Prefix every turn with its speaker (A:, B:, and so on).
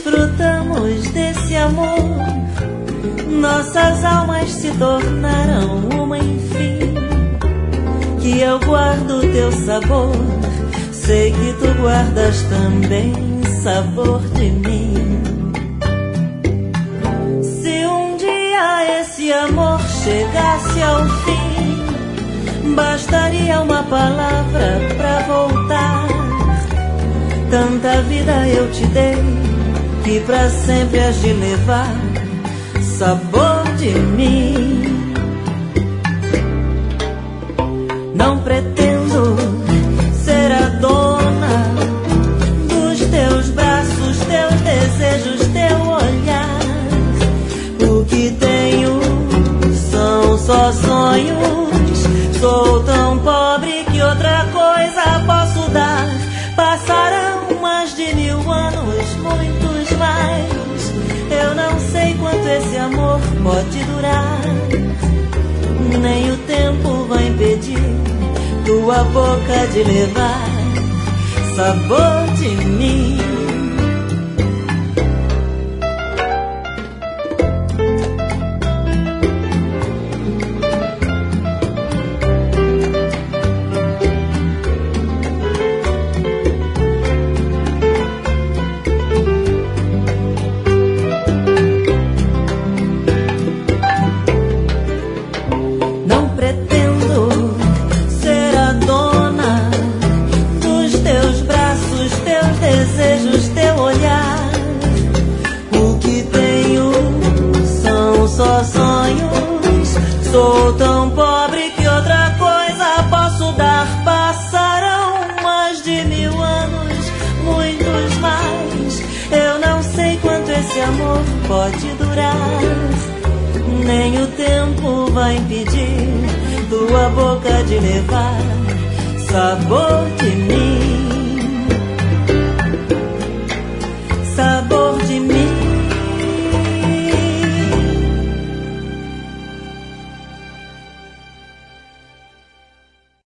A: desfrutamos desse amor, nossas almas se tornaram uma, enfim. Que eu guardo teu sabor, sei que tu guardas também sabor de mim. Se um dia esse amor chegasse ao fim, bastaria uma palavra pra voltar. Tanta vida eu te dei, que pra sempre has de levar sabor de mim. Não pretendo ser a dona dos teus braços, teus desejos, teu olhar. O que tenho são só sonhos. Sou tão pobre que outra coisa posso dar. Passarão mais de 1000 anos, muitos mais. Eu não sei quanto esse amor pode durar. Nem o tempo vai impedir tua boca de levar sabor de mim. Sou tão pobre que outra coisa posso dar. Passarão mais de 1000 anos, muitos mais. Eu não sei quanto esse amor pode durar. Nem o tempo vai impedir tua boca de levar sabor de mim.